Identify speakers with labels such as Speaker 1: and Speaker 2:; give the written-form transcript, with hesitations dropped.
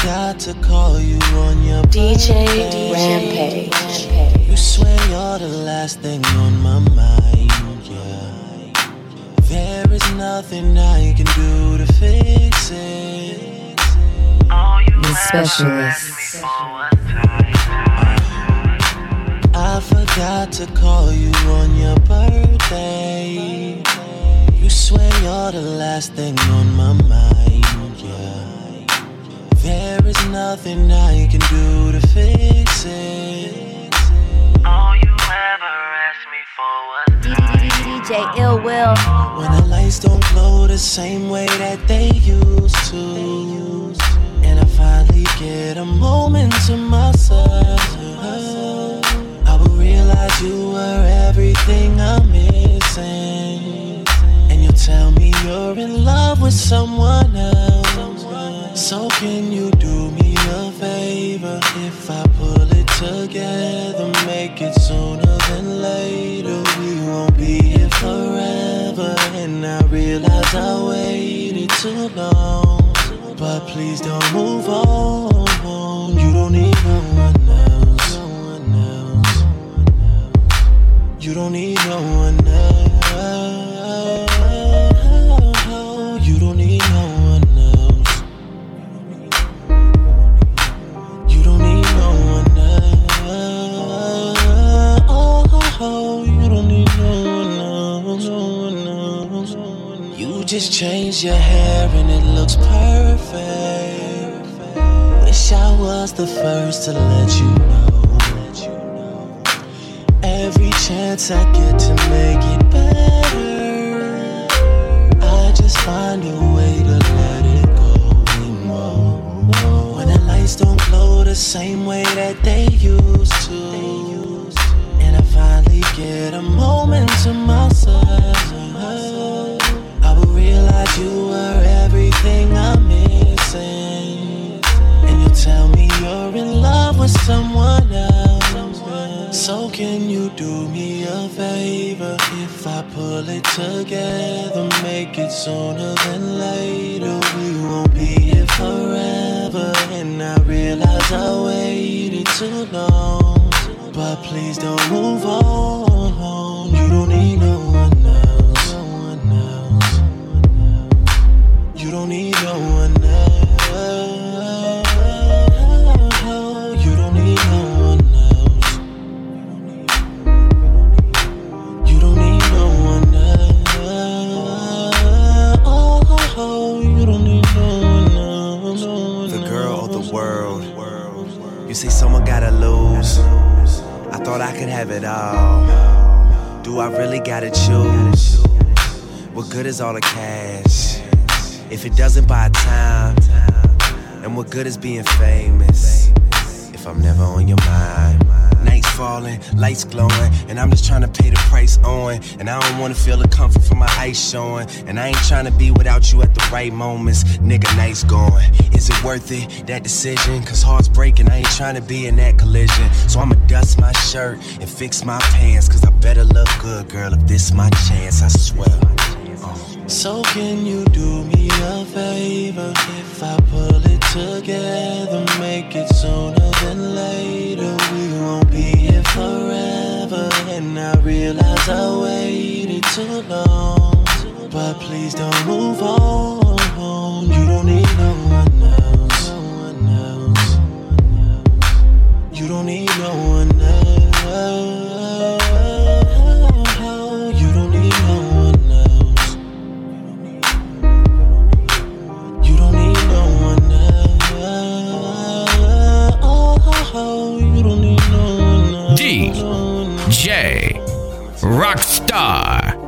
Speaker 1: forgot to call you on your
Speaker 2: DJ
Speaker 1: birthday.
Speaker 2: Rampage.
Speaker 1: You swear you're the last thing on my mind, yeah. There is nothing I can do to fix it.
Speaker 3: The Specialist.
Speaker 1: I forgot to call you on your birthday. You swear you're the last thing on my mind, yeah. There is nothing I can do to fix it.
Speaker 4: All you ever asked me for was
Speaker 5: DJ Ill Will.
Speaker 1: When the lights don't glow the same way that they used to, and I finally get a moment to myself, I will realize you were everything I'm missing. And you'll tell me you're in love with someone else. So can you do me a favor? If I pull it together, make it sooner than later. We won't be here forever. And I realize I waited too long. But please don't move on. You don't need no one else. You don't need no one else. You don't need no one else. You don't need no one else. You don't need no one else. You just changed your hair and it looks perfect. Wish I was the first to let you know. Every chance I get to make it better, I just find a way to let it go anymore. When the lights don't glow the same way that they used to, and I finally get a moment to myself, I will realize you were everything I'm missing. And you'll tell me you're in love with someone else. So can you do me a favor? If I pull it together, make it sooner than later. We won't be here forever. And I realize I waited too long. But please don't move on. You don't need no one else. You don't need no one else. You don't need no one else. You don't need no one else. You don't need no one else.
Speaker 6: The girl of the world. You say someone gotta lose. I thought I could have it all. Do I really gotta choose? What good is all the cash if it doesn't buy time? And what good is being famous if I'm never on your mind? Nights falling, lights glowing, and I'm just trying to pay the price on. And I don't wanna feel the comfort from my ice showing. And I ain't trying to be without you at the right moments. Nigga, nights going. Is it worth it, that decision? Cause heart's breaking, I ain't trying to be in that collision. So I'ma dust my shirt and fix my pants. Cause I better look good, girl, if this my chance, I swear.
Speaker 1: So can you do me a favor? If I pull it together, make it sooner than later. We won't be here forever. And I realize I waited too long. But please don't move on. You don't need no one else. You don't need no one else. You don't need no one else. You don't need no one else. You don't need no one else.
Speaker 7: DJ Rockstar.